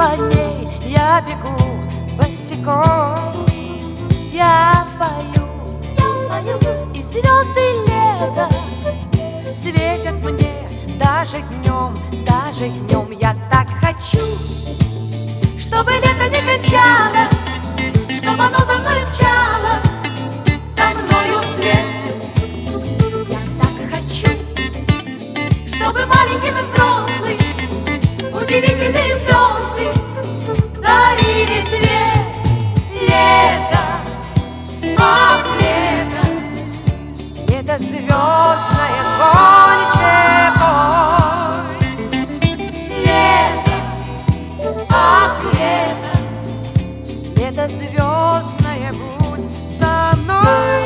по ней я бегу босиком. Я пою, и звезды лета светят мне даже днем, даже днем. Я так хочу, чтобы лето не кончалось, чтобы оно за мной мчалось, за мною вслед. Я так хочу, чтобы маленький и взрослый удивительные звезды дарили свет. Лето, ах, лето, лето звездное, звонче пой. Лето, ах, лето, лето звездное, будь со мной.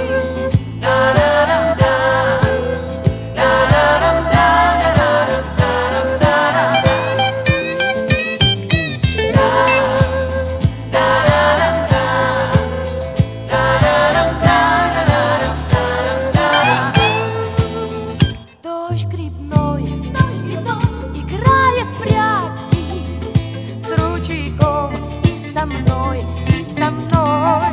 Играет в прятки с ручейком, и со мной, и со мной.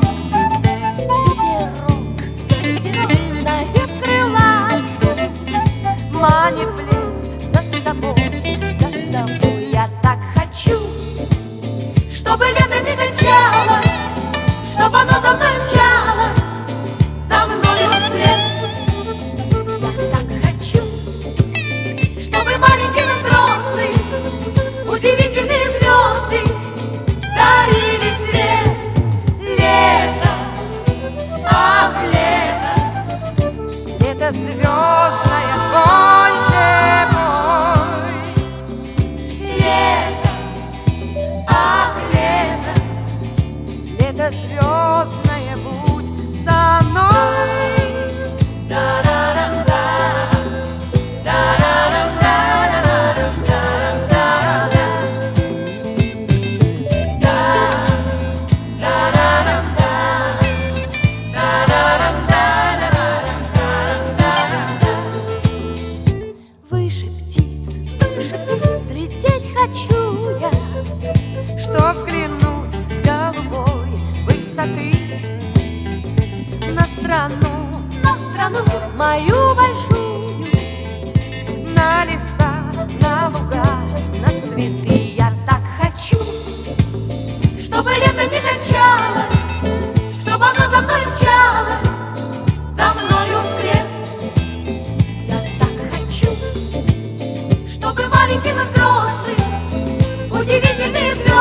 Ветерок, надев крылатку, манит в лес за собой, за собой. Я так хочу, чтобы лето не кончалось, чтобы оно за мной мчалось, за мною вслед. Я так хочу, чтобы маленький и взрослый удивительные звезды дарили свет. Лето, ах, лето, лето звездное, звонче пой. Лето, ах, лето, лето звездное, будь со мной. Взлететь хочу я, чтоб взглянуть с голубой высоты на страну мою большую, на леса, на луга, на цветы. Я так хочу, чтобы лето не кончалось, чтобы оно за мной мчалось, за мною вслед. Я так хочу, чтобы маленький и взрослый удивительные звезды